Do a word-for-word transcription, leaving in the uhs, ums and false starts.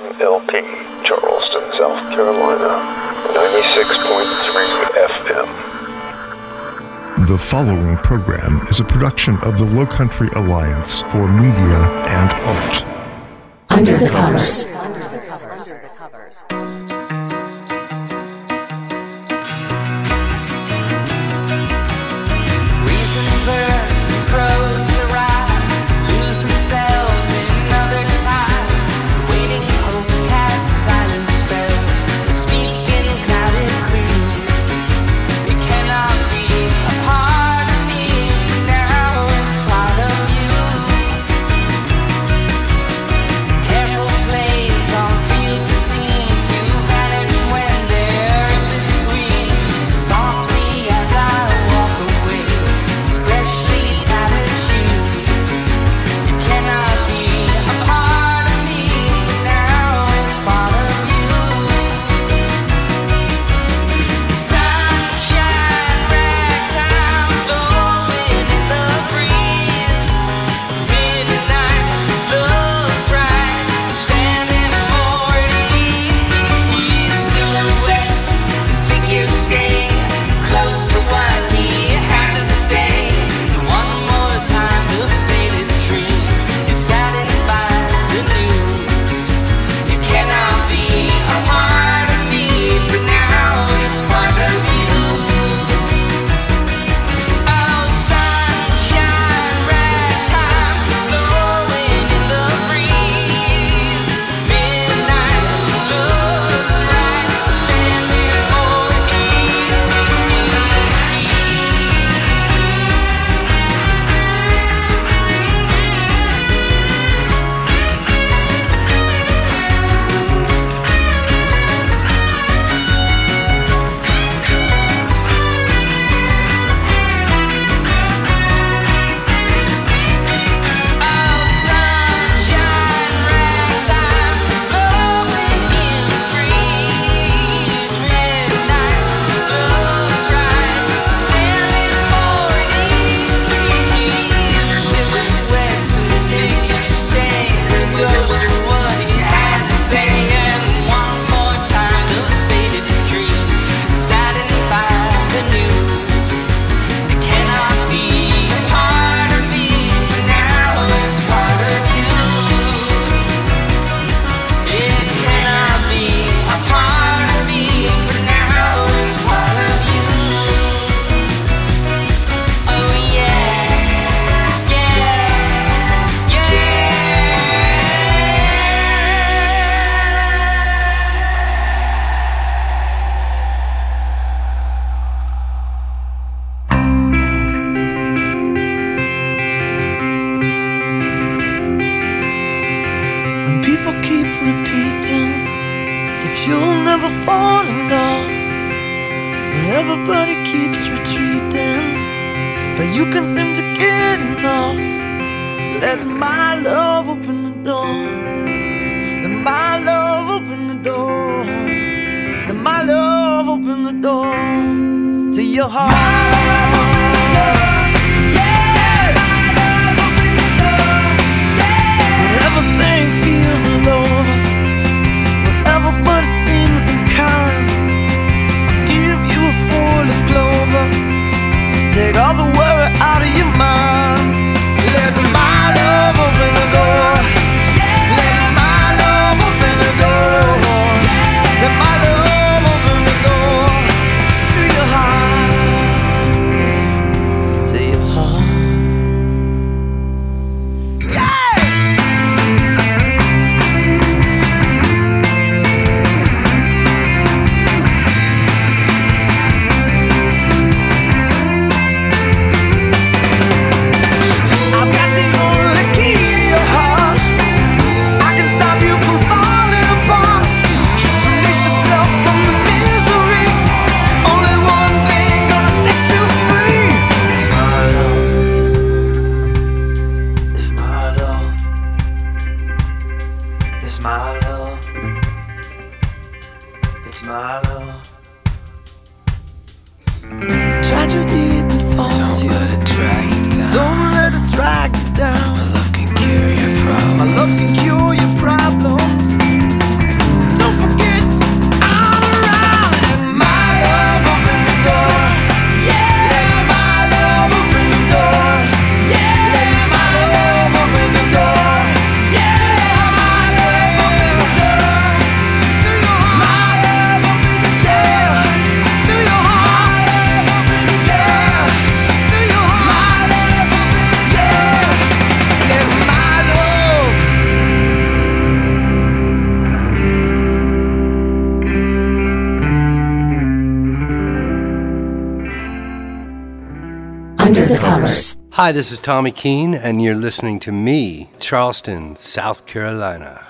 L P, Charleston, South Carolina, ninety-six point three F M. The following program is a production of the Low Country Alliance for Media and Art. Under the Covers. Under the Covers. Under the Covers. Reason verse and prose arrive, lose themselves in other times. Waiting hopes cast silent spells, speak in clouded clues. It cannot be a part of me, now it's part of you. Careful plays on fields that seem to vanish when they're in between. Softly as I walk away, freshly tattered shoes. It cannot be a part of me, now it's part of you. Sunshine, ragtime, blowing in the breeze. Midnight looks right, standing for ease. Silhouettes and figures stay close to what he had to say. One more time, the faded dream is saddened by the news. It cannot be a part of me, but now it's part of you. Oh, sunshine, ragtime, blowing in the breeze. Midnight looks right, standing for ease. Oh, sunshine, ragtime, blowing in the breeze. Midnight looks right, standing for ease. Silhouettes and figures stay close to what he had to say. And one more time, the faded dream, saddened by the news. It cannot be a part of me, but now it's part of you. It cannot be a part of me, but now it's part of you. Oh yeah, yeah, yeah. When people keep repeating that you'll never fall in love, when everybody keeps retreating, but you can't seem to get enough, let my love open the door. Let my love open the door. Let my love open the door to your heart. When everything feels alone, when everybody seems unkind, I'll give you a four-leaf clover, take all the worry out of your mind. Let my love open the door. Let my love open the door. Let my love open the door to your heart, to your heart. I've got the only key to your heart. I can stop you from falling apart. Release yourself from the misery. Only one thing gonna set you free. It's my love. It's my love. It's my love. It's my love. Tragedy befalls you. Don't let it drag you down. My love can cure your problems. My love can cure your problems. Undercovers. Hi, this is Tommy Keene, and you're listening to me, Charleston, South Carolina.